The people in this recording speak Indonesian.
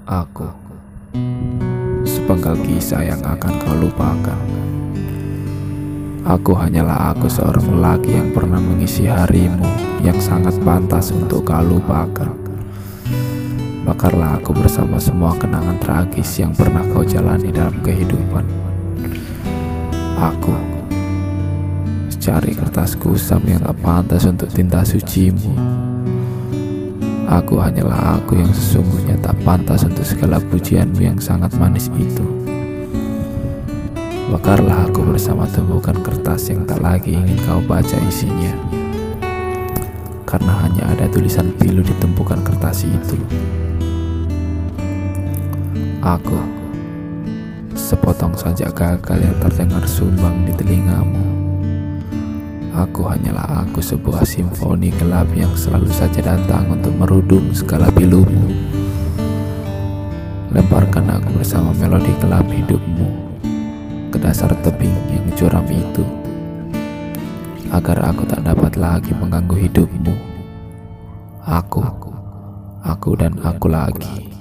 Aku, sepenggal kisah yang akan kau lupakan. Aku hanyalah aku, seorang lelaki yang pernah mengisi harimu, yang sangat pantas untuk kau lupakan. Bakarlah aku bersama semua kenangan tragis yang pernah kau jalani dalam kehidupan. Aku, secari kertas kusam yang tak pantas untuk tinta sucimu. Aku hanyalah aku yang sesungguhnya tak pantas untuk segala pujianmu yang sangat manis itu. Bakarlah aku bersama tumpukan kertas yang tak lagi ingin kau baca isinya, karena hanya ada tulisan pilu di tumpukan kertas itu. Aku, sepotong sajak gagal yang terdengar sumbang di telingamu. Aku hanyalah aku, sebuah simfoni gelap yang selalu saja datang untuk merudum segala pilumu. Lemparkan aku bersama melodi gelap hidupmu ke dasar tebing yang curam itu, agar aku tak dapat lagi mengganggu hidupmu. Aku dan aku lagi.